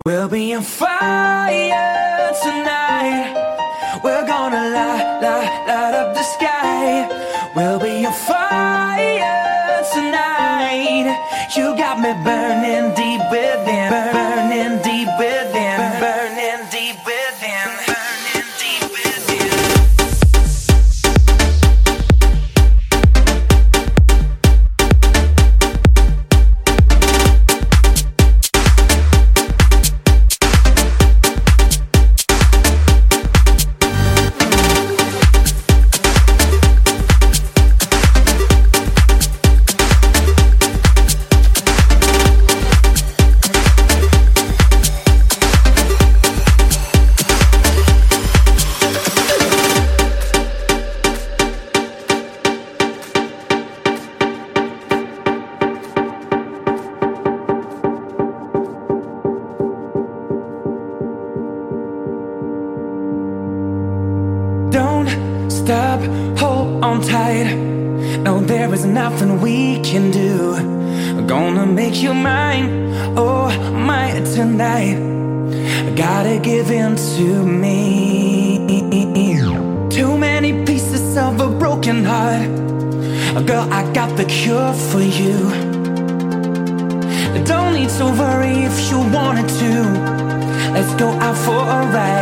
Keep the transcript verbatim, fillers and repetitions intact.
We'll be on fire tonight. We're gonna light, light, light up the sky. We'll be on fire tonight. You got me burning deep within, burning deep within, burning deep within, burning deep within. Stop, hold on tight. No, there is nothing we can do. Gonna make you mine, oh, mine tonight. Gotta give in to me. Too many pieces of a broken heart. Girl, I got the cure for you. Don't need to worry if you wanted to. Let's go out for a ride.